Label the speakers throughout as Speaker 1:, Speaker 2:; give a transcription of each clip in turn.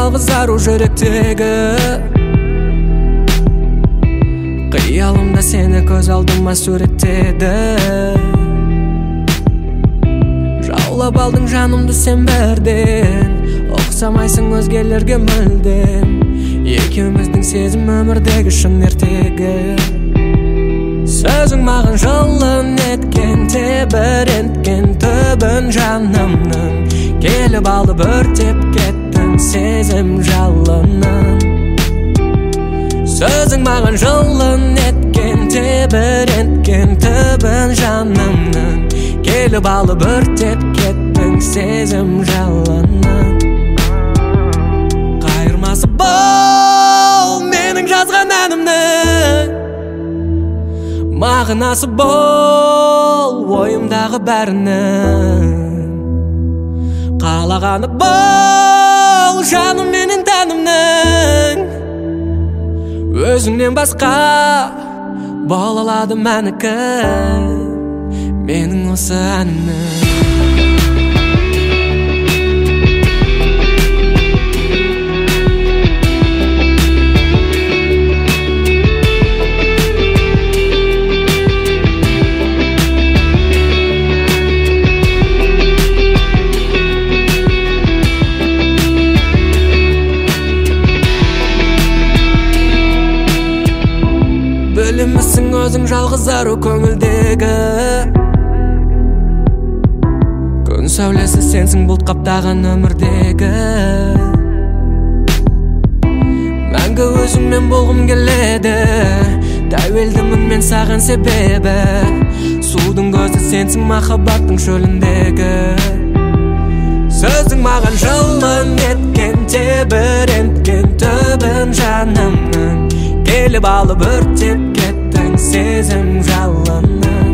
Speaker 1: жалғыз ару жүректегі. Қиялымда сені көз алдыма суреттеді. Жаулап алдың жанымды сен бірден, ұқсамайсың өзгелерге мүлдем. Екеуміздің сезім өмірдегі шын ертегі. Сөзің маған жылын еткен, тебіренткен түбін жанымның. Келіп алып өртеп кеттің сезім жалынын. Сөзің маған жылын еткен, тебіренткен түбін жанымның. Келіп алып өртеп кеттің сезім жалынын. Қайырмасы бол менің жазған әнімнің, мағынасы бол ойымдағы бәрінің. Қалағаны бол жаным менің тәнімнің. Өзіңнен басқа бола алады мәнікі менің осы әнімнің. Білімісің өзің жалғыз ару көңілдегі. Күн сәулесі сенсің бұлт қаптаған өмірдегі. Мәңгі өзіңмен болғым келеді, тәуелдімін мен саған себебі. Судың көзі сенсің махаббаттың шөліндегі. Сөзің маған жылын еткен, тебіренткен түбін жанымның. Келіп алып өртеп кеттің сезім жалынын.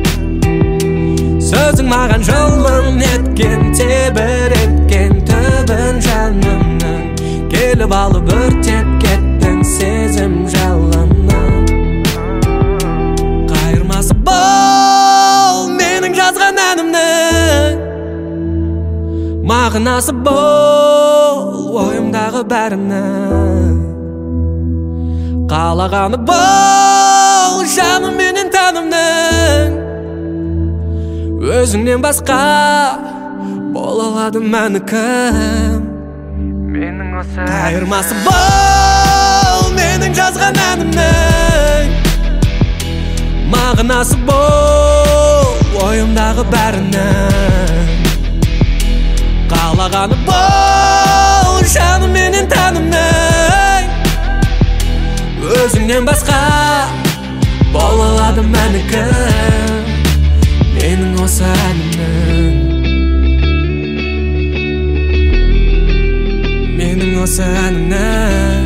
Speaker 1: Сөзің маған жылын еткен, тебіренткен түбін жанымның. Келіп алып өртеп кеттің сезім жалынын. Қайырмасы бол менің жазған әнімнің, мағынасы бол ойымдағы бәрінің. Қалағаны бол жаным менің тәнімнің. Өзіңнен басқа бола алады мәнікім менің осы. Қайырмасы бол менің жазған әнімнің, мағынасы бол ойымдағы бәрінің. Қалағаны бол жаным менің тәнімнің. Өзіңнен басқа бола алады мәнікім менің осы әнімнің, менің осы әнімнің.